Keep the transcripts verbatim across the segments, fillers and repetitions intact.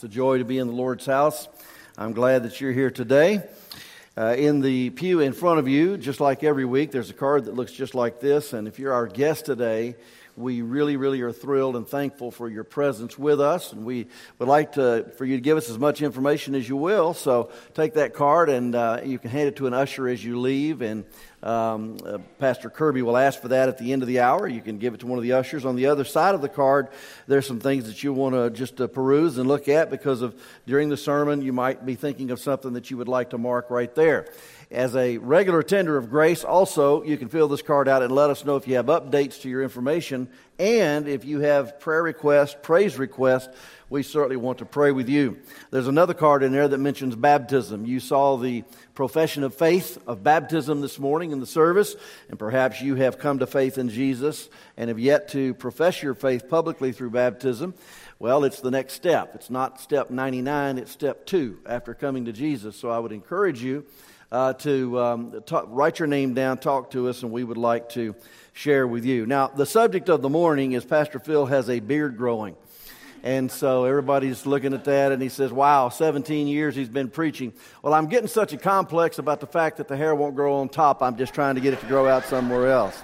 It's a joy to be in the Lord's house. I'm glad that you're here today. Uh, in the pew in front of you, just like every week, there's a card that looks just like this. And if you're our guest today, we really, really are thrilled and thankful for your presence with us. And we would like to for you to give us as much information as you will. So take that card and uh, you can hand it to an usher as you leave. And um, uh, Pastor Kirby will ask for that at the end of the hour. You can give it to one of the ushers. On the other side of the card, there's some things that you want to just uh, peruse and look at because of during the sermon, you might be thinking of something that you would like to mark right there. As a regular tender of grace, also, you can fill this card out and let us know if you have updates to your information. And if you have prayer requests, praise requests, we certainly want to pray with you. There's another card in there that mentions baptism. You saw the profession of faith of baptism this morning in the service, and perhaps you have come to faith in Jesus and have yet to profess your faith publicly through baptism. Well, it's the next step. It's not step ninety-nine, it's step two after coming to Jesus. So I would encourage you Uh, to um, talk, write your name down, talk to us, and we would like to share with you. Now, the subject of the morning is Pastor Phil has a beard growing. And so everybody's looking at that, and he says, wow, seventeen years he's been preaching. Well, I'm getting such a complex about the fact that the hair won't grow on top, I'm just trying to get it to grow out somewhere else.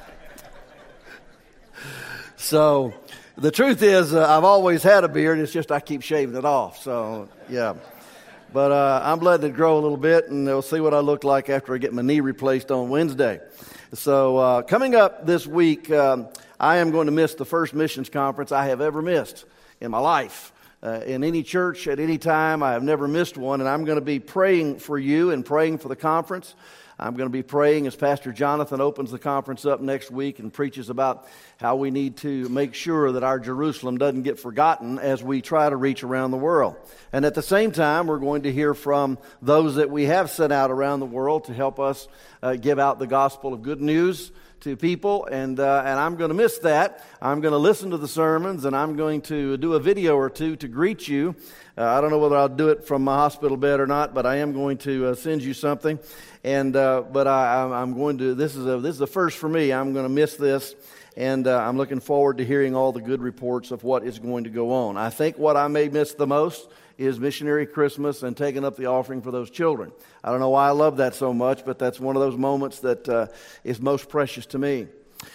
So the truth is, uh, I've always had a beard, it's just I keep shaving it off. So, yeah. But uh, I'm letting it grow a little bit, and they'll see what I look like after I get my knee replaced on Wednesday. So uh, coming up this week, um, I am going to miss the first missions conference I have ever missed in my life. Uh, in any church at any time, I have never missed one, and I'm going to be praying for you and praying for the conference. I'm going to be praying as Pastor Jonathan opens the conference up next week and preaches about how we need to make sure that our Jerusalem doesn't get forgotten as we try to reach around the world. And at the same time, we're going to hear from those that we have sent out around the world to help us uh, give out the gospel of good news to people, and uh, and I'm going to miss that. I'm going to listen to the sermons, and I'm going to do a video or two to greet you. Uh, I don't know whether I'll do it from my hospital bed or not, but I am going to uh, send you something. And uh, but I, I'm going to. This is a this is the first for me. I'm going to miss this, and uh, I'm looking forward to hearing all the good reports of what is going to go on. I think what I may miss the most is missionary Christmas and taking up the offering for those children. I don't know why I love that so much, but that's one of those moments that uh, is most precious to me.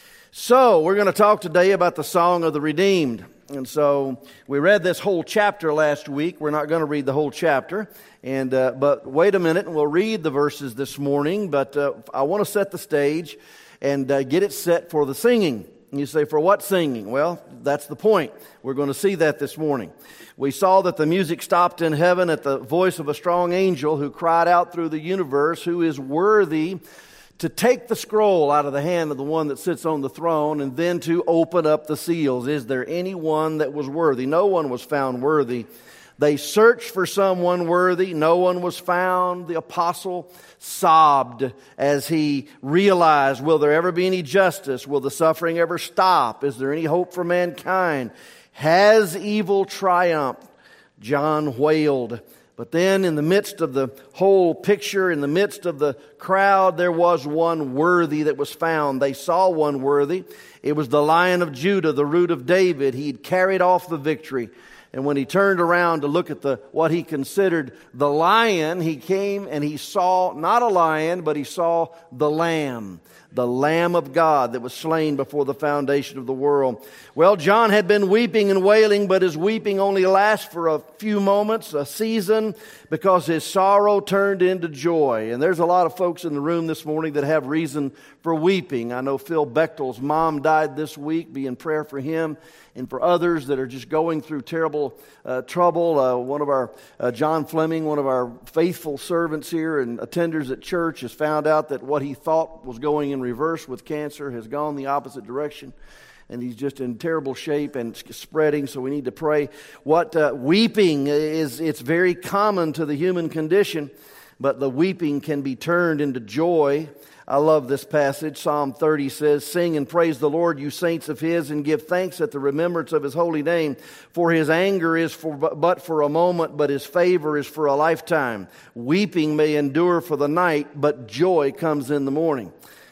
So we're going to talk today about the Song of the Redeemed. And so we read this whole chapter last week. We're not going to read the whole chapter. And uh, but wait a minute, and we'll read the verses this morning. But uh, I want to set the stage and uh, get it set for the singing. And you say, for what singing? Well, that's the point. We're going to see that this morning. We saw that the music stopped in heaven at the voice of a strong angel who cried out through the universe, who is worthy to take the scroll out of the hand of the one that sits on the throne and then to open up the seals. Is there anyone that was worthy? No one was found worthy. They searched for someone worthy. No one was found. The apostle sobbed as he realized, will there ever be any justice? Will the suffering ever stop? Is there any hope for mankind? Has evil triumphed? John wailed. But then in the midst of the whole picture, in the midst of the crowd, there was one worthy that was found. They saw one worthy. It was the Lion of Judah, the Root of David. He'd carried off the victory. And when he turned around to look at the what he considered the lion, he came and he saw not a lion, but he saw the Lamb, the Lamb of God that was slain before the foundation of the world. Well, John had been weeping and wailing, but his weeping only lasts for a few moments, a season, because his sorrow turned into joy. And there's a lot of folks in the room this morning that have reason for weeping. I know Phil Bechtel's mom died this week. Be in prayer for him. And for others that are just going through terrible uh, trouble, uh, one of our, uh, John Fleming, one of our faithful servants here and attenders at church, has found out that what he thought was going in reverse with cancer has gone the opposite direction. And he's just in terrible shape and spreading, so we need to pray. What uh, weeping is, it's very common to the human condition, but the weeping can be turned into joy. I love this passage. Psalm thirty says, sing and praise the Lord, you saints of His, and give thanks at the remembrance of His holy name. For His anger is for but for a moment, but His favor is for a lifetime. Weeping may endure for the night, but joy comes in the morning.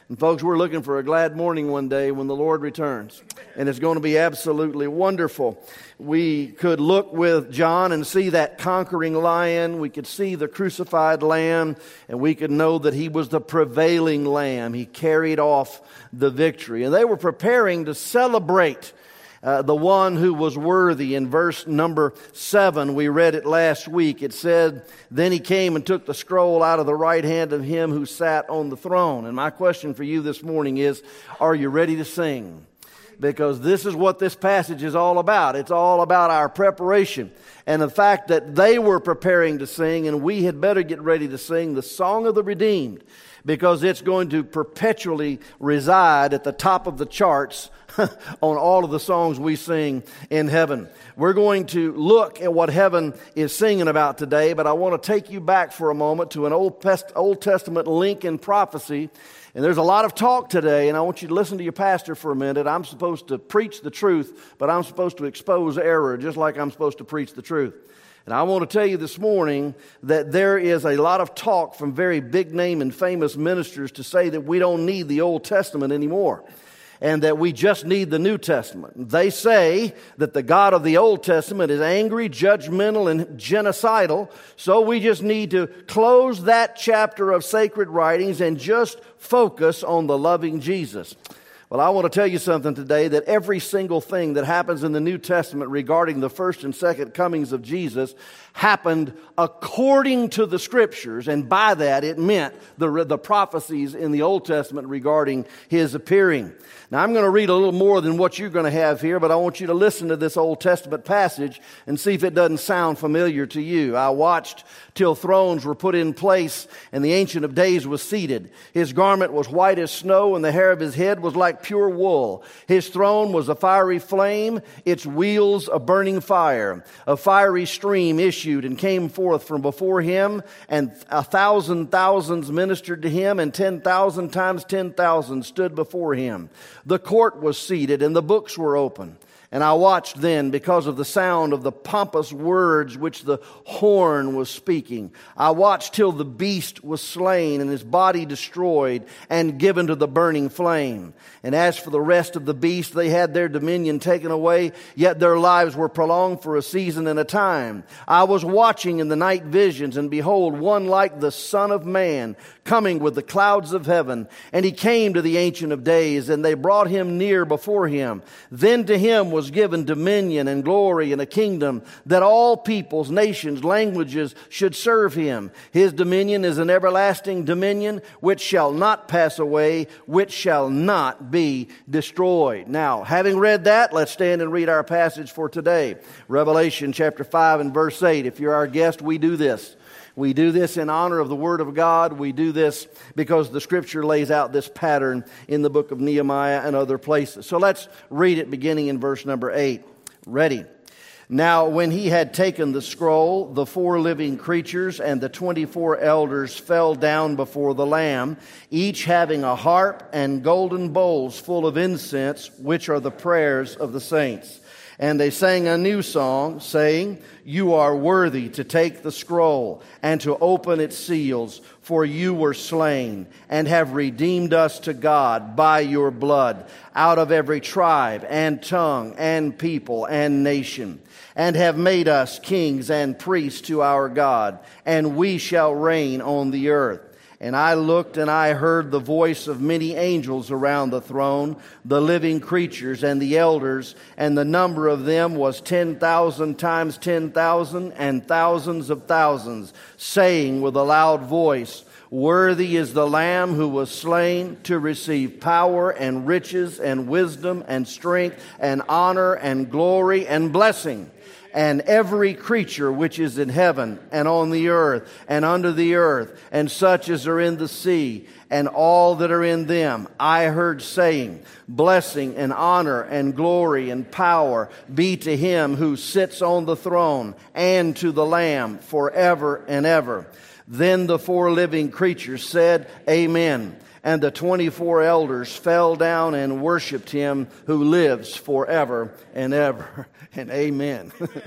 And folks, we're looking for a glad morning one day when the Lord returns. And it's going to be absolutely wonderful. We could look with John and see that conquering lion. We could see the crucified lamb. And we could know that he was the prevailing lamb. He carried off the victory. And they were preparing to celebrate Uh, the one who was worthy. In verse number seven, we read it last week. It said, "Then he came and took the scroll out of the right hand of him who sat on the throne." And my question for you this morning is, are you ready to sing? Because this is what this passage is all about. It's all about our preparation. And the fact that they were preparing to sing, and we had better get ready to sing the Song of the Redeemed, because it's going to perpetually reside at the top of the charts on all of the songs we sing in heaven. We're going to look at what heaven is singing about today, but I want to take you back for a moment to an Old, Pest- Old Testament link in prophecy. And there's a lot of talk today, and I want you to listen to your pastor for a minute. I'm supposed to preach the truth, but I'm supposed to expose error, just like I'm supposed to preach the truth. And I want to tell you this morning that there is a lot of talk from very big name and famous ministers to say that we don't need the Old Testament anymore, and that we just need the New Testament. They say that the God of the Old Testament is angry, judgmental, and genocidal, so we just need to close that chapter of sacred writings and just focus on the loving Jesus. Well, I want to tell you something today, that every single thing that happens in the New Testament regarding the first and second comings of Jesus happened according to the Scriptures, and by that it meant the, the prophecies in the Old Testament regarding His appearing. Now, I'm going to read a little more than what you're going to have here, but I want you to listen to this Old Testament passage and see if it doesn't sound familiar to you. "I watched till thrones were put in place, and the Ancient of Days was seated. His garment was white as snow, and the hair of his head was like pure wool. His throne was a fiery flame, its wheels a burning fire. A fiery stream issued and came forth from before him, and a thousand thousands ministered to him, and ten thousand times ten thousand stood before him. The court was seated, and the books were open. And I watched then because of the sound of the pompous words which the horn was speaking. I watched till the beast was slain and his body destroyed and given to the burning flame. And as for the rest of the beast, they had their dominion taken away, yet their lives were prolonged for a season and a time. I was watching in the night visions, and behold, one like the Son of Man coming with the clouds of heaven. And he came to the Ancient of Days, and they brought him near before him. Then to him was given dominion and glory and a kingdom, that all peoples, nations, languages should serve him. His dominion is an everlasting dominion which shall not pass away, which shall not be destroyed." Now, having read that, let's stand and read our passage for today. Revelation chapter five and verse eight. If you're our guest, we do this. We do this in honor of the Word of God. We do this because the Scripture lays out this pattern in the book of Nehemiah and other places. So let's read it beginning in verse number eight. Ready? "Now when he had taken the scroll, the four living creatures and the twenty-four elders fell down before the Lamb, each having a harp and golden bowls full of incense, which are the prayers of the saints. And they sang a new song, saying, 'You are worthy to take the scroll and to open its seals, for you were slain and have redeemed us to God by your blood out of every tribe and tongue and people and nation, and have made us kings and priests to our God, and we shall reign on the earth.' And I looked, and I heard the voice of many angels around the throne, the living creatures and the elders, and the number of them was ten thousand times ten thousand, and thousands of thousands, saying with a loud voice, 'Worthy is the Lamb who was slain to receive power and riches and wisdom and strength and honor and glory and blessing.' And every creature which is in heaven and on the earth and under the earth, and such as are in the sea, and all that are in them, I heard saying, 'Blessing and honor and glory and power be to him who sits on the throne and to the Lamb forever and ever.' Then the four living creatures said, 'Amen.' And the twenty-four elders fell down and worshipped him who lives forever and ever." And amen.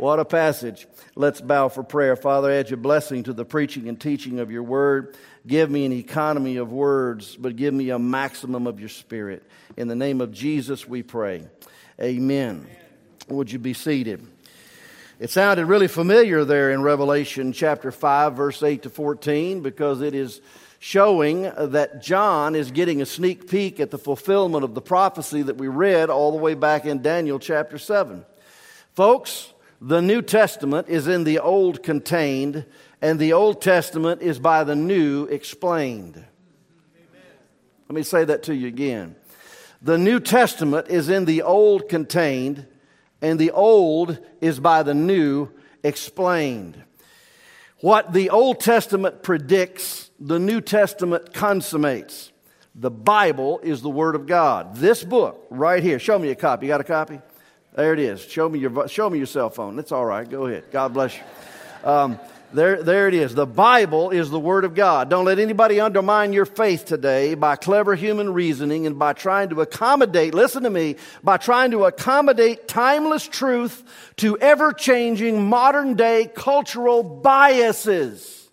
What a passage. Let's bow for prayer. Father, add your blessing to the preaching and teaching of your word. Give me an economy of words, but give me a maximum of your spirit. In the name of Jesus we pray. Amen. Would you be seated? It sounded really familiar there in Revelation chapter five, verse eight to fourteen, because it is showing that John is getting a sneak peek at the fulfillment of the prophecy that we read all the way back in Daniel chapter seven. Folks, the New Testament is in the Old contained, and the Old Testament is by the New explained. Amen. Let me say that to you again. The New Testament is in the Old contained, and the Old is by the New explained. What the Old Testament predicts, the New Testament consummates. The Bible is the Word of God. This book right here. Show me a copy. You got a copy? There it is. Show me your show me your cell phone. That's all right. Go ahead. God bless you. Um, there, there it is. The Bible is the Word of God. Don't let anybody undermine your faith today by clever human reasoning and by trying to accommodate, listen to me, by trying to accommodate timeless truth to ever-changing modern-day cultural biases.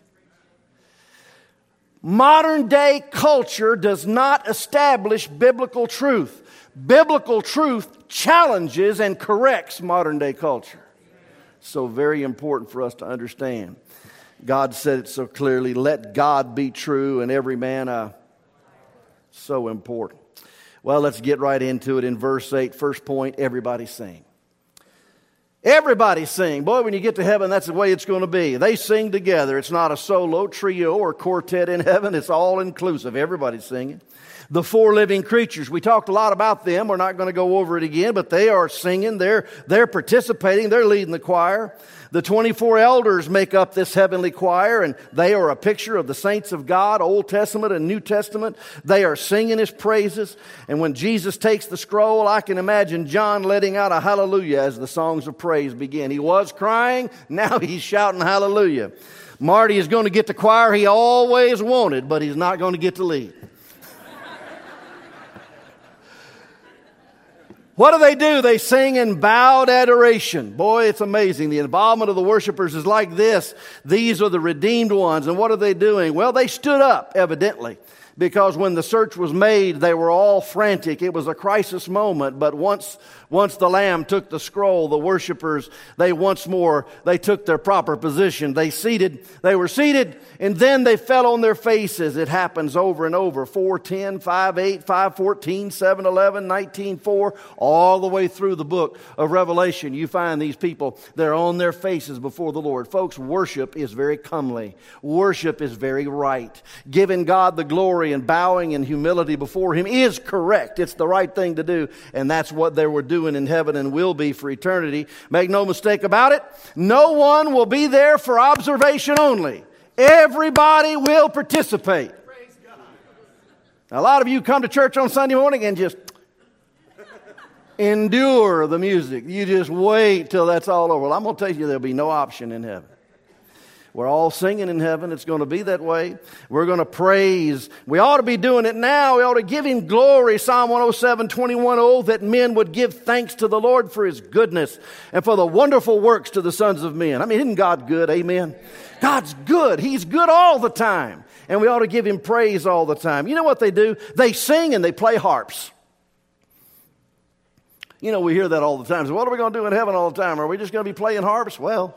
Modern-day culture does not establish biblical truth. Biblical truth challenges and corrects modern-day culture. So very important for us to understand. God said it so clearly, let God be true and every man a... So important. Well, let's get right into it in verse eight. First point, everybody sing. Everybody sing. Boy, when you get to heaven, that's the way it's going to be. They sing together. It's not a solo, trio, or quartet in heaven. It's all inclusive. Everybody's singing. The four living creatures, we talked a lot about them. We're not going to go over it again, but they are singing. They're, they're participating. They're leading the choir. The twenty-four elders make up this heavenly choir, and they are a picture of the saints of God, Old Testament and New Testament. They are singing His praises. And when Jesus takes the scroll, I can imagine John letting out a hallelujah as the songs of praise begin. He was crying. Now he's shouting hallelujah. Marty is going to get the choir he always wanted, but he's not going to get to lead. What do they do? They sing in bowed adoration. Boy, it's amazing. The involvement of the worshipers is like this. These are the redeemed ones. And what are they doing? Well, they stood up, evidently, because when the search was made, they were all frantic. It was a crisis moment. But once, once the Lamb took the scroll, the worshipers, they once more, they took their proper position. They seated, they were seated, and then they fell on their faces. It happens over and over. four ten, five eight, five fourteen, seven eleven, nineteen four, all the way through the book of Revelation. You find these people, they're on their faces before the Lord. Folks, worship is very comely. Worship is very right. Giving God the glory and bowing in humility before Him is correct. It's the right thing to do, and that's what they were doing in heaven and will be for eternity. Make no mistake about it, no one will be there for observation only. Everybody will participate. Now, a lot of you come to church on Sunday morning and just endure the music. You just wait till that's all over. Well, I'm going to tell you there'll be no option in heaven. We're all singing in heaven. It's going to be that way. We're going to praise. We ought to be doing it now. We ought to give Him glory. Psalm one oh seven, twenty-one, oh, that men would give thanks to the Lord for His goodness and for the wonderful works to the sons of men. I mean, isn't God good? Amen. God's good. He's good all the time. And we ought to give Him praise all the time. You know what they do? They sing and they play harps. You know, we hear that all the time. So what are we going to do in heaven all the time? Are we just going to be playing harps? Well,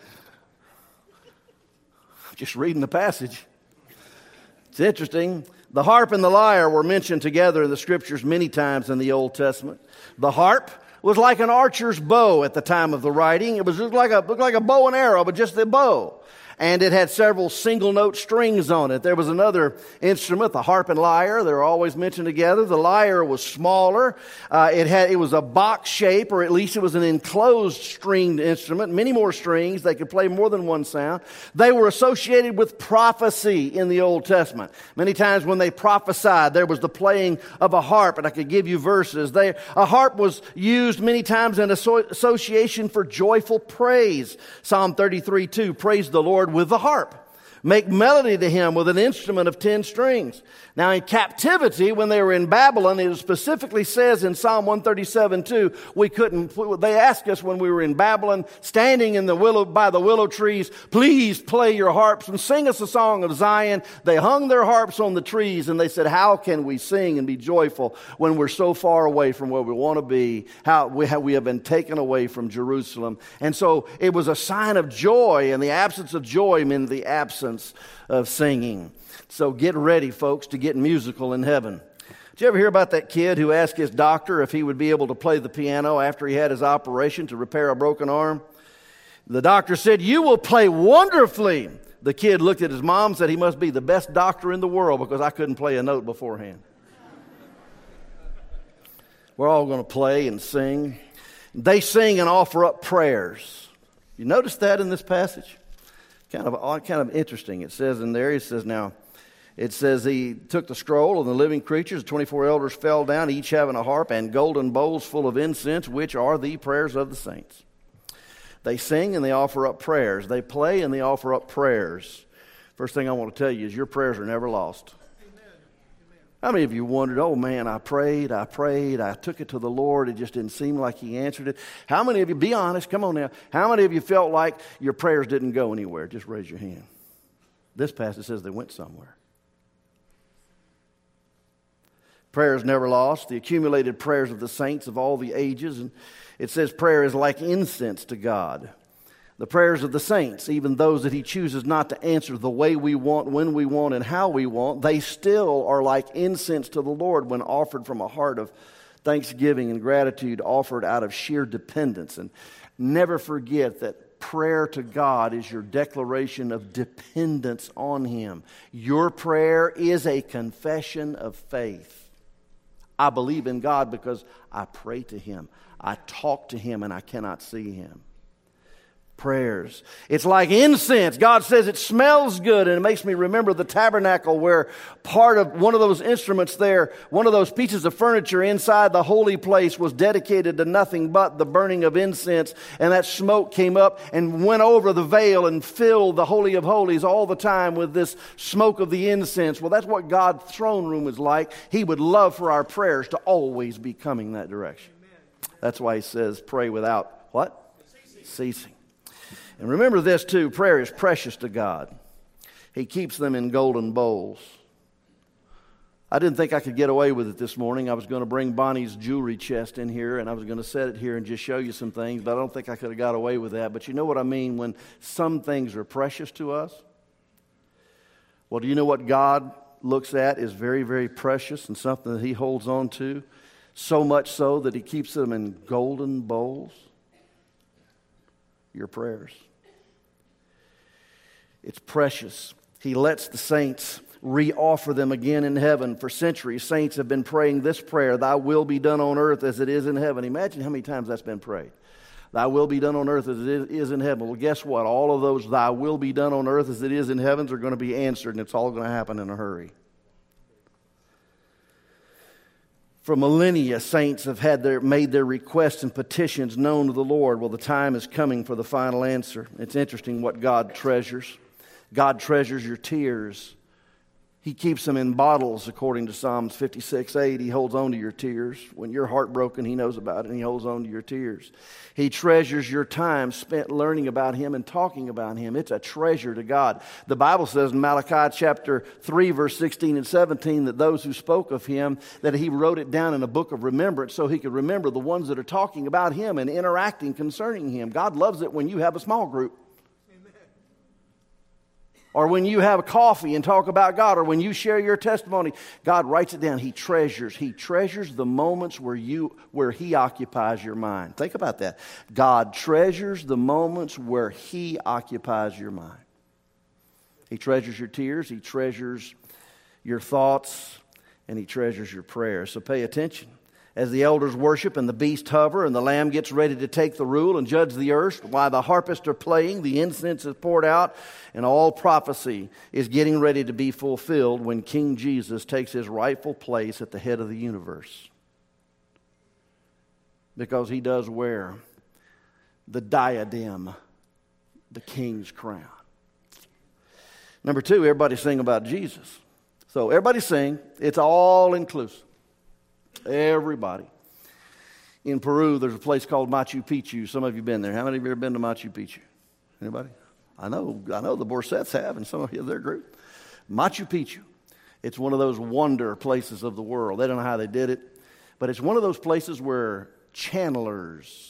just reading the passage. It's interesting. The harp and the lyre were mentioned together in the Scriptures many times in the Old Testament. The harp was like an archer's bow at the time of the writing. It was just like a, looked like a bow and arrow, but just the bow. And it had several single note strings on it. There was another instrument, the harp and lyre. They were always mentioned together. The lyre was smaller. Uh, it had it was a box shape, or at least it was an enclosed stringed instrument. Many more strings. They could play more than one sound. They were associated with prophecy in the Old Testament. Many times when they prophesied, there was the playing of a harp, and I could give you verses. They, a harp was used many times in association for joyful praise. Psalm thirty-three two, praise the Lord with the harp. Make melody to him with an instrument of ten strings. Now in captivity, when they were in Babylon, it specifically says in Psalm one thirty-seven two, we couldn't, they asked us when we were in Babylon, standing in the willow, by the willow trees, please play your harps and sing us a song of Zion. They hung their harps on the trees and they said, how can we sing and be joyful when we're so far away from where we want to be? How we have, we have been taken away from Jerusalem. And so it was a sign of joy, and the absence of joy meant the absence of singing. So get ready, folks, to get musical in heaven. Did you ever hear about that kid who asked his doctor if he would be able to play the piano after he had his operation to repair a broken arm? The doctor said, you will play wonderfully. The kid looked at his mom and said, he must be the best doctor in the world because I couldn't play a note beforehand. We're all going to play and sing. They sing and offer up prayers. You notice that in this passage? Kind of kind of interesting. It says in there, it says now, it says he took the scroll and the living creatures, the twenty-four elders fell down, each having a harp and golden bowls full of incense, which are the prayers of the saints. They sing and they offer up prayers. They play and they offer up prayers. First thing I want to tell you is your prayers are never lost. How many of you wondered, oh man, I prayed, I prayed, I took it to the Lord, it just didn't seem like he answered it? How many of you, be honest, come on now, how many of you felt like your prayers didn't go anywhere? Just raise your hand. This passage says they went somewhere. Prayers never lost, the accumulated prayers of the saints of all the ages. And it says prayer is like incense to God. The prayers of the saints, even those that he chooses not to answer the way we want, when we want, and how we want, they still are like incense to the Lord when offered from a heart of thanksgiving and gratitude, offered out of sheer dependence. And never forget that prayer to God is your declaration of dependence on him. Your prayer is a confession of faith. I believe in God because I pray to him. I talk to him and I cannot see him. Prayers. It's like incense. God says it smells good, and it makes me remember the tabernacle where part of one of those instruments there, one of those pieces of furniture inside the holy place was dedicated to nothing but the burning of incense, and that smoke came up and went over the veil and filled the Holy of Holies all the time with this smoke of the incense. Well, that's what God's throne room is like. He would love for our prayers to always be coming that direction. That's why he says pray without what? Ceasing. Ceasing. And remember this too, prayer is precious to God. He keeps them in golden bowls. I didn't think I could get away with it this morning. I was going to bring Bonnie's jewelry chest in here, and I was going to set it here and just show you some things, but I don't think I could have got away with that. But you know what I mean when some things are precious to us? Well, do you know what God looks at is very, very precious and something that he holds on to? So much so that he keeps them in golden bowls. Your prayers. It's precious. He lets the saints re-offer them again in heaven. For centuries, saints have been praying this prayer, thy will be done on earth as it is in heaven. Imagine how many times that's been prayed. Thy will be done on earth as it is in heaven. Well, guess what? All of those thy will be done on earth as it is in heavens are going to be answered, and it's all going to happen in a hurry. For millennia, saints have had their, made their requests and petitions known to the Lord. Well, the time is coming for the final answer. It's interesting what God treasures. God treasures your tears. He keeps them in bottles, according to Psalms fifty-six eight. He holds on to your tears. When you're heartbroken, he knows about it, and he holds on to your tears. He treasures your time spent learning about him and talking about him. It's a treasure to God. The Bible says in Malachi chapter three, verse sixteen and seventeen, that those who spoke of him, that he wrote it down in a book of remembrance so he could remember the ones that are talking about him and interacting concerning him. God loves it when you have a small group. Or when you have a coffee and talk about God, or when you share your testimony, God writes it down. He treasures. He treasures the moments where you, where he occupies your mind. Think about that. God treasures the moments where he occupies your mind. He treasures your tears. He treasures your thoughts. And he treasures your prayers. So pay attention. As the elders worship and the beast hover and the lamb gets ready to take the rule and judge the earth, while the harpists are playing, the incense is poured out, and all prophecy is getting ready to be fulfilled when King Jesus takes his rightful place at the head of the universe. Because he does wear the diadem, the king's crown. Number two, everybody sing about Jesus. So everybody sing. It's all inclusive. Everybody. In Peru, there's a place called Machu Picchu. Some of you have been there. How many of you have been to Machu Picchu? Anybody? I know. I know the Borsets have, and some of you in their group. Machu Picchu. It's one of those wonder places of the world. They don't know how they did it, but it's one of those places where channelers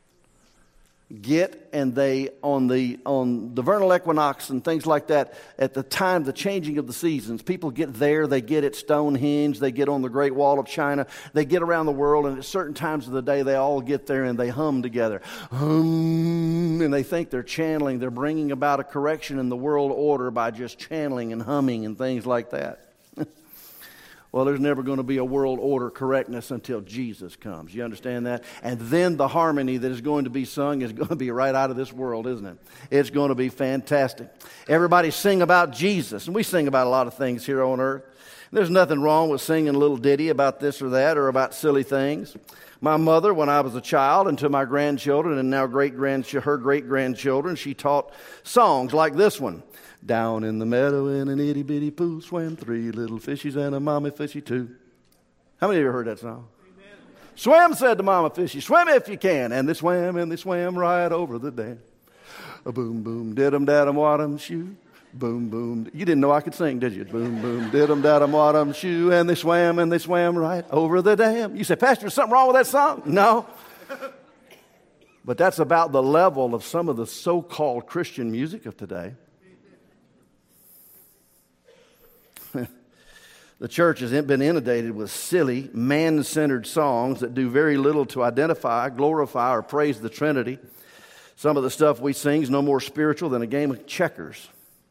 get and they on the on the vernal equinox and things like that, at the time the changing of the seasons, people get there. They get at Stonehenge, they get on the Great Wall of China, they get around the world, and at certain times of the day they all get there and they hum together, hum, and they think they're channeling. They're bringing about a correction in the world order by just channeling and humming and things like that. Well, there's never going to be a world order correctness until Jesus comes. You understand that? And then the harmony that is going to be sung is going to be right out of this world, isn't it? It's going to be fantastic. Everybody sing about Jesus. And we sing about a lot of things here on earth. There's nothing wrong with singing a little ditty about this or that or about silly things. My mother, when I was a child, and to my grandchildren and now great-grand, her great-grandchildren, she taught songs like this one. Down in the meadow in an itty-bitty pool swam three little fishies and a mommy fishy too. How many of you heard that song? Amen. Swim, said the mama fishy, swim if you can. And they swam and they swam right over the dam. A boom, boom, did-em, dad-em, wat-em, shoo. Boom, boom. You didn't know I could sing, did you? Boom, boom, did-em, dad-em, wat-em, shoo. And they swam and they swam right over the dam. You say, Pastor, is something wrong with that song? No. But that's about the level of some of the so-called Christian music of today. The church has been inundated with silly, man-centered songs that do very little to identify, glorify, or praise the Trinity. Some of the stuff we sing is no more spiritual than a game of checkers.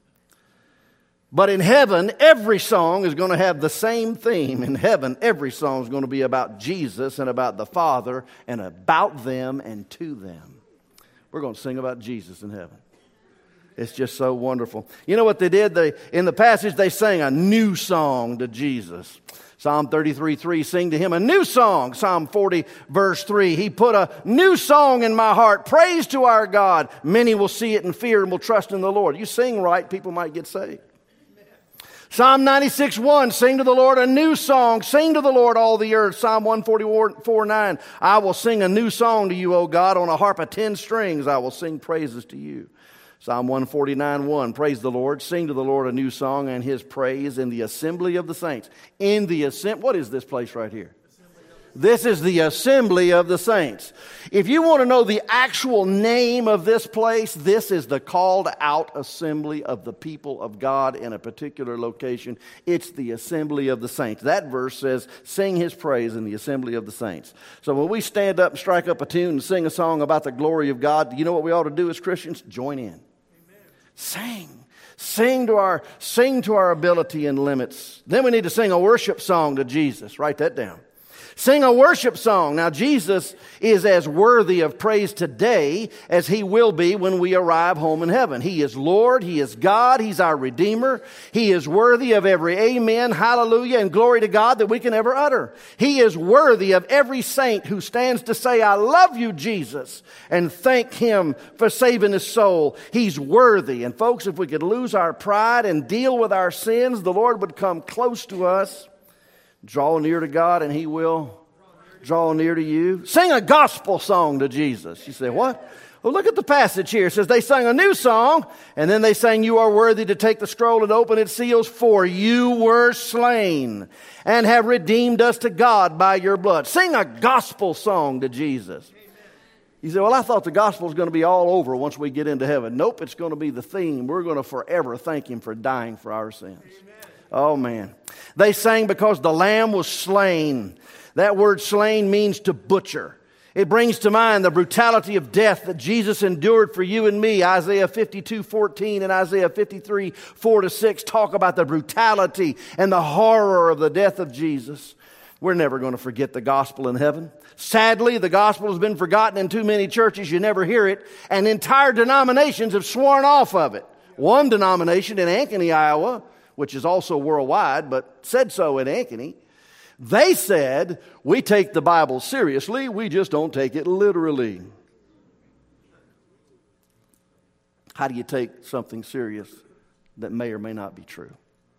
But in heaven, every song is going to have the same theme. In heaven, every song is going to be about Jesus and about the Father and about them and to them. We're going to sing about Jesus in heaven. It's just so wonderful. You know what they did? They, in the passage, they sang a new song to Jesus. Psalm thirty-three three, sing to him a new song. Psalm forty, verse three, he put a new song in my heart. Praise to our God. Many will see it and fear and will trust in the Lord. You sing right, people might get saved. Psalm ninety-six one, sing to the Lord a new song. Sing to the Lord all the earth. Psalm one forty-four nine, I will sing a new song to you, O God. On a harp of ten strings, I will sing praises to you. Psalm one forty-nine one, praise the Lord. Sing to the Lord a new song and his praise in the assembly of the saints. In the assembly, what is this place right here? This is the assembly of the saints. If you want to know the actual name of this place, this is the called out assembly of the people of God in a particular location. It's the assembly of the saints. That verse says, sing his praise in the assembly of the saints. So when we stand up and strike up a tune and sing a song about the glory of God, you know what we ought to do as Christians? Join in. Amen. Sing. Sing to our, sing to our ability and limits. Then we need to sing a worship song to Jesus. Write that down. Sing a worship song. Now, Jesus is as worthy of praise today as he will be when we arrive home in heaven. He is Lord. He is God. He's our Redeemer. He is worthy of every amen, hallelujah, and glory to God that we can ever utter. He is worthy of every saint who stands to say, I love you, Jesus, and thank him for saving his soul. He's worthy. And folks, if we could lose our pride and deal with our sins, the Lord would come close to us. Draw near to God and he will draw near to you. Sing a gospel song to Jesus. You say, what? Well, look at the passage here. It says they sang a new song, and then they sang, you are worthy to take the scroll and open its seals, for you were slain and have redeemed us to God by your blood. Sing a gospel song to Jesus. You say, well, I thought the gospel was going to be all over once we get into heaven. Nope, it's going to be the theme. We're going to forever thank him for dying for our sins. Amen. Oh, man. They sang because the Lamb was slain. That word slain means to butcher. It brings to mind the brutality of death that Jesus endured for you and me. Isaiah fifty-two fourteen and Isaiah fifty-three four to six talk about the brutality and the horror of the death of Jesus. We're never going to forget the gospel in heaven. Sadly, the gospel has been forgotten in too many churches. You never hear it. And entire denominations have sworn off of it. One denomination in Ankeny, Iowa, which is also worldwide, but said so in Ankeny, they said, we take the Bible seriously, we just don't take it literally. How do you take something serious that may or may not be true.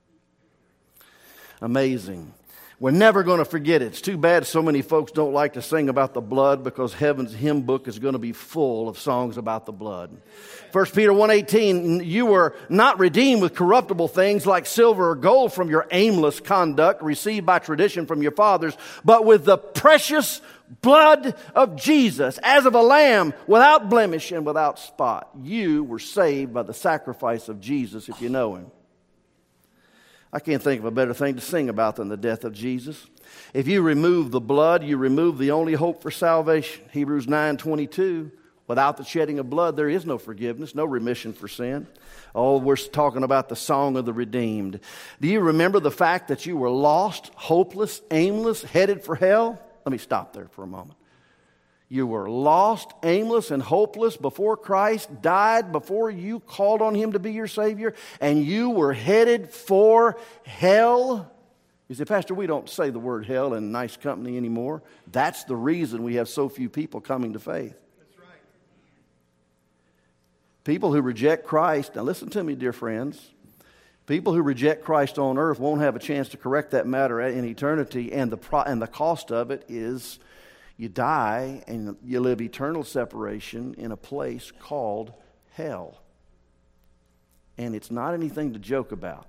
Amazing. We're never going to forget it. It's too bad so many folks don't like to sing about the blood, because heaven's hymn book is going to be full of songs about the blood. First Peter one eighteen, you were not redeemed with corruptible things like silver or gold from your aimless conduct received by tradition from your fathers, but with the precious blood of Jesus, as of a lamb without blemish and without spot. You were saved by the sacrifice of Jesus, if you know him. I can't think of a better thing to sing about than the death of Jesus. If you remove the blood, you remove the only hope for salvation. Hebrews nine twenty-two, without the shedding of blood, there is no forgiveness, no remission for sin. Oh, we're talking about the song of the redeemed. Do you remember the fact that you were lost, hopeless, aimless, headed for hell? Let me stop there for a moment. You were lost, aimless, and hopeless before Christ died, before you called on him to be your Savior, and you were headed for hell. You say, Pastor, we don't say the word hell in nice company anymore. That's the reason we have so few people coming to faith. That's right. People who reject Christ, now listen to me, dear friends. People who reject Christ on earth won't have a chance to correct that matter in eternity, and the pro- and the cost of it is you die and you live eternal separation in a place called hell. And it's not anything to joke about.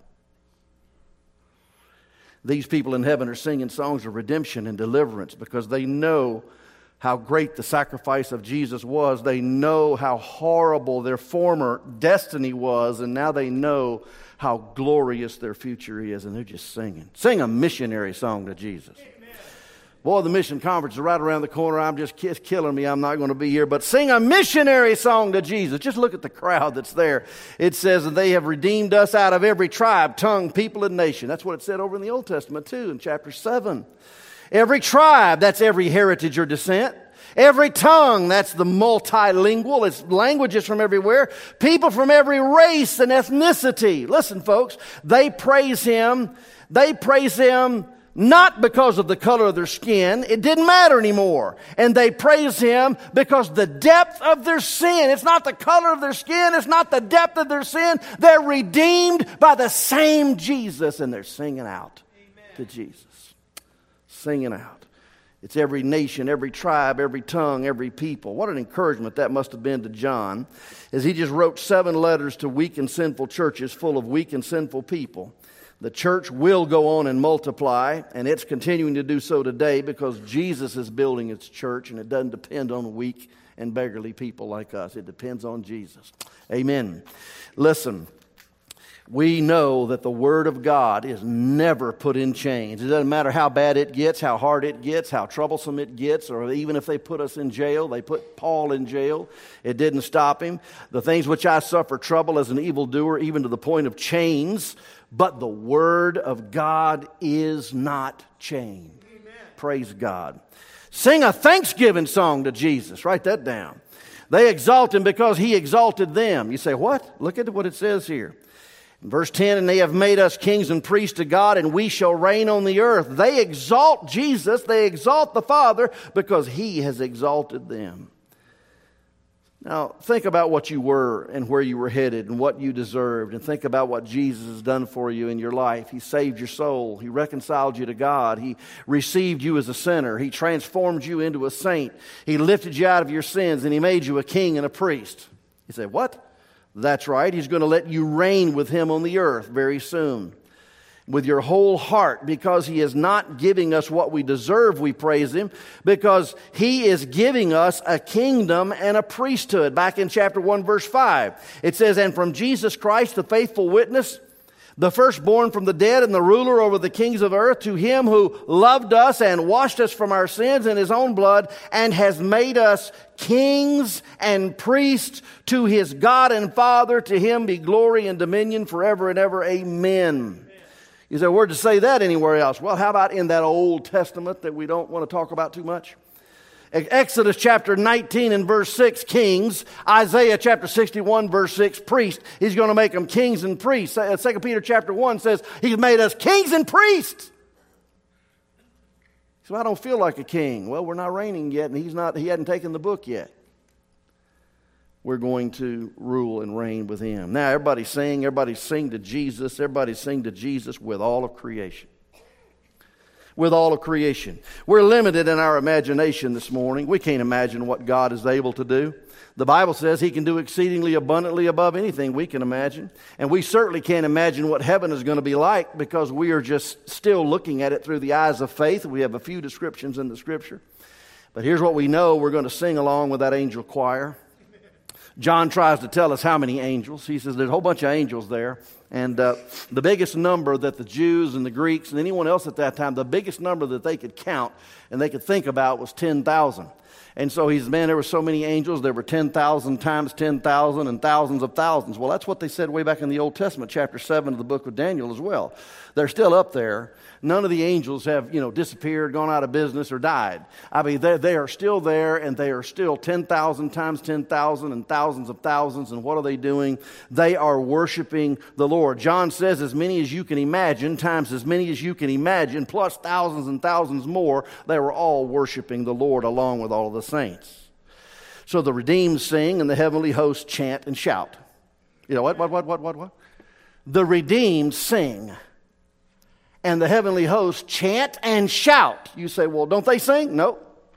These people in heaven are singing songs of redemption and deliverance because they know how great the sacrifice of Jesus was. They know how horrible their former destiny was, and now they know how glorious their future is, and they're just singing. Sing a missionary song to Jesus. Boy, the mission conference is right around the corner. I'm just it's killing me. I'm not going to be here. But sing a missionary song to Jesus. Just look at the crowd that's there. It says that they have redeemed us out of every tribe, tongue, people, and nation. That's what it said over in the Old Testament too, in chapter seven. Every tribe, that's every heritage or descent. Every tongue, that's the multilingual. It's languages from everywhere. People from every race and ethnicity. Listen, folks, they praise him. They praise him not because of the color of their skin. It didn't matter anymore. And they praise him because the depth of their sin. It's not the color of their skin. It's not the depth of their sin. They're redeemed by the same Jesus. And they're singing out Amen. To Jesus. Singing out. It's every nation, every tribe, every tongue, every people. What an encouragement that must have been to John, as he just wrote seven letters to weak and sinful churches full of weak and sinful people. The church will go on and multiply, and it's continuing to do so today because Jesus is building its church, and it doesn't depend on weak and beggarly people like us. It depends on Jesus. Amen. Listen, we know that the Word of God is never put in chains. It doesn't matter how bad it gets, how hard it gets, how troublesome it gets, or even if they put us in jail. They put Paul in jail. It didn't stop him. The things which I suffer trouble as an evildoer, even to the point of chains, but the Word of God is not chained. Amen. Praise God. Sing a thanksgiving song to Jesus. Write that down. They exalt him because he exalted them. You say, what? Look at what it says here. In verse ten, and they have made us kings and priests to God, and we shall reign on the earth. They exalt Jesus. They exalt the Father because he has exalted them. Now, think about what you were and where you were headed and what you deserved. And think about what Jesus has done for you in your life. He saved your soul. He reconciled you to God. He received you as a sinner. He transformed you into a saint. He lifted you out of your sins, and he made you a king and a priest. You say, what? That's right. He's going to let you reign with him on the earth very soon. With your whole heart, because he is not giving us what we deserve, we praise him, because he is giving us a kingdom and a priesthood. Back in chapter one, verse five, it says, and from Jesus Christ, the faithful witness, the firstborn from the dead and the ruler over the kings of earth, to him who loved us and washed us from our sins in his own blood and has made us kings and priests to his God and Father. To him be glory and dominion forever and ever. Amen. You say, where'd you say that anywhere else? Well, how about in that Old Testament that we don't want to talk about too much? Exodus chapter nineteen and verse six, kings. Isaiah chapter sixty-one, verse six, priests. He's going to make them kings and priests. Second Peter chapter one says he's made us kings and priests. So I don't feel like a king. Well, we're not reigning yet, and he's not. He hadn't taken the book yet. we're going to rule and reign with him. Now, everybody sing, everybody sing to Jesus, everybody sing to Jesus with all of creation. With all of creation. We're limited in our imagination this morning. We can't imagine what God is able to do. The Bible says he can do exceedingly abundantly above anything we can imagine. And we certainly can't imagine what heaven is going to be like because we are just still looking at it through the eyes of faith. We have a few descriptions in the Scripture. But here's what we know. We're going to sing along with that angel choir. John tries to tell us how many angels. He says there's a whole bunch of angels there. And uh, the biggest number that the Jews and the Greeks and anyone else at that time, the biggest number that they could count and they could think about was ten thousand. And so he's, man, there were so many angels. There were ten thousand times ten thousand and thousands of thousands. Well, that's what they said way back in the Old Testament, chapter seven of the book of Daniel as well. They're still up there. None of the angels have, you know, disappeared, gone out of business, or died. I mean, they, they are still there, and they are still ten thousand times ten thousand and thousands of thousands. And what are they doing? They are worshiping the Lord. John says as many as you can imagine, times as many as you can imagine, plus thousands and thousands more, they were all worshiping the Lord along with all of the saints. So the redeemed sing, and the heavenly hosts chant and shout. You know what, what, what, what, what, what? The redeemed sing, and the heavenly hosts chant and shout. You say, well, don't they sing? No.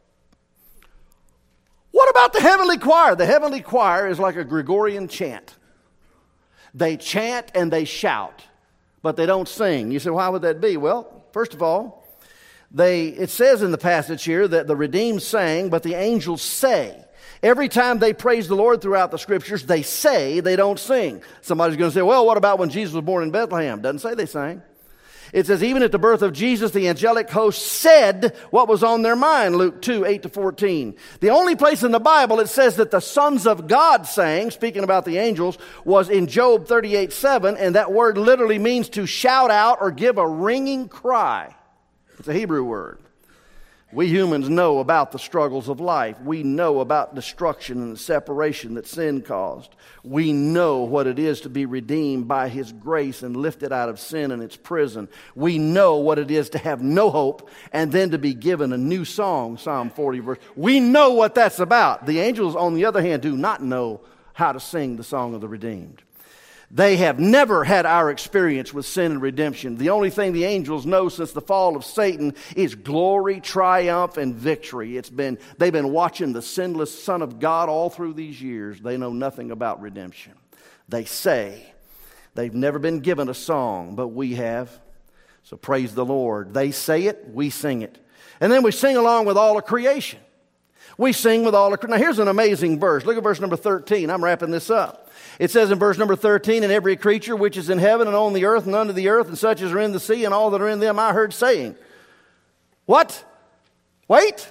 What about the heavenly choir? The heavenly choir is like a Gregorian chant. They chant and they shout, but they don't sing. You say, why would that be? Well, first of all, they it says in the passage here that the redeemed sang, but the angels say. Every time they praise the Lord throughout the Scriptures, they say, they don't sing. Somebody's going to say, well, what about when Jesus was born in Bethlehem? Doesn't say they sang. It says, even at the birth of Jesus, the angelic host said what was on their mind, Luke two, eight to fourteen. The only place in the Bible it says that the sons of God sang, speaking about the angels, was in Job thirty-eight, seven, and that word literally means to shout out or give a ringing cry. It's a Hebrew word. We humans know about the struggles of life. We know about destruction and the separation that sin caused. We know what it is to be redeemed by His grace and lifted out of sin and its prison. We know what it is to have no hope and then to be given a new song, Psalm forty verse. We know what that's about. The angels, on the other hand, do not know how to sing the song of the redeemed. They have never had our experience with sin and redemption. The only thing the angels know since the fall of Satan is glory, triumph, and victory. It's been, they've been watching the sinless Son of God all through these years. They know nothing about redemption. They say they've never been given a song, but we have. So praise the Lord. They say it, we sing it. And then we sing along with all of creation. We sing with all of creation. Now here's an amazing verse. Look at verse number thirteen. I'm wrapping this up. It says in verse number thirteen, and every creature which is in heaven and on the earth and under the earth and such as are in the sea and all that are in them I heard saying. What? Wait.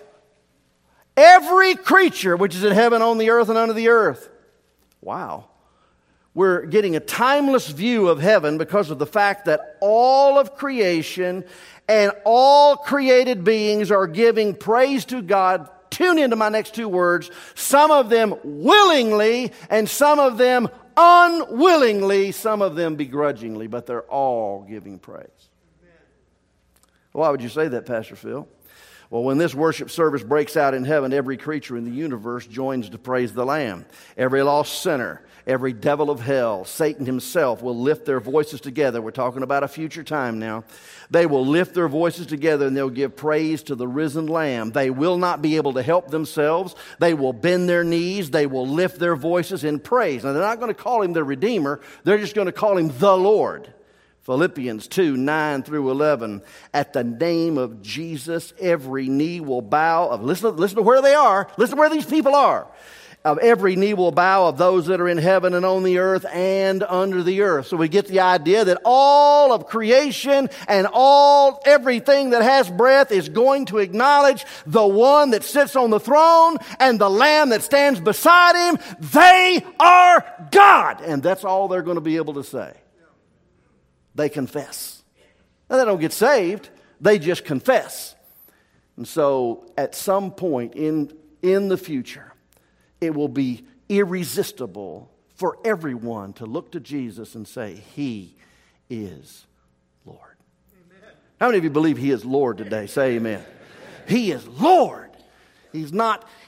Every creature which is in heaven, on the earth and under the earth. Wow. We're getting a timeless view of heaven because of the fact that all of creation and all created beings are giving praise to God. Tune into my next two words. Some of them willingly and some of them unwillingly, some of them begrudgingly, but they're all giving praise. Why would you say that, Pastor Phil? Well, when this worship service breaks out in heaven, every creature in the universe joins to praise the Lamb. Every lost sinner, every devil of hell, Satan himself will lift their voices together. We're talking about a future time now. They will lift their voices together and they'll give praise to the risen Lamb. They will not be able to help themselves. They will bend their knees. They will lift their voices in praise. Now, they're not going to call Him their Redeemer. They're just going to call Him the Lord. Philippians two, nine through eleven. At the name of Jesus, every knee will bow. Of, listen, listen to where they are. Listen to where these people are. Of every knee will bow of those that are in heaven and on the earth and under the earth. So we get the idea that all of creation and all, everything that has breath is going to acknowledge the one that sits on the throne and the Lamb that stands beside Him. They are God. And that's all they're going to be able to say. They confess. Now, they don't get saved. They just confess. And so at some point in, in the future, it will be irresistible for everyone to look to Jesus and say, He is Lord. Amen. How many of you believe He is Lord today? Say amen. He is Lord. He's not,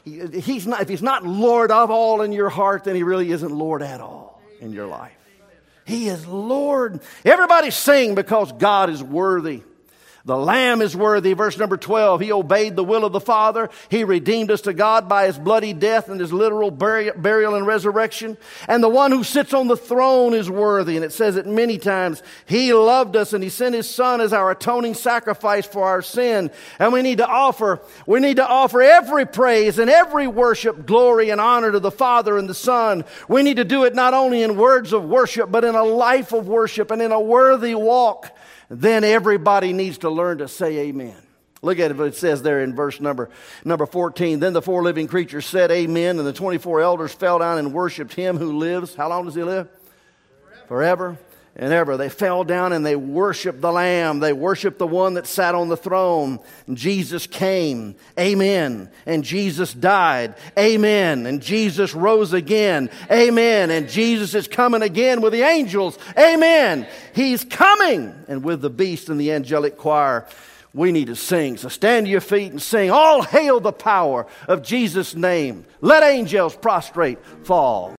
he, he's not, if he's not Lord of all in your heart, then he really isn't Lord at all in your life. He is Lord. Everybody sing because God is worthy. The Lamb is worthy. Verse number twelve, he obeyed the will of the Father. He redeemed us to God by his bloody death and his literal burial, burial and resurrection. And the one who sits on the throne is worthy. And it says it many times. He loved us and he sent his Son as our atoning sacrifice for our sin. And we need to offer, we need to offer every praise and every worship, glory and honor to the Father and the Son. We need to do it not only in words of worship, but in a life of worship and in a worthy walk. Then everybody needs to learn to say amen. Look at it, what it says there in verse number, number fourteen. Then the four living creatures said amen, and the twenty-four elders fell down and worshiped him who lives. How long does he live? Forever. Forever and ever. They fell down and they worshiped the Lamb. They worshiped the one that sat on the throne. And Jesus came. Amen. And Jesus died. Amen. And Jesus rose again. Amen. And Jesus is coming again with the angels. Amen. He's coming. And with the beast and the angelic choir, we need to sing. So stand to your feet and sing. All hail the power of Jesus' name. Let angels prostrate fall.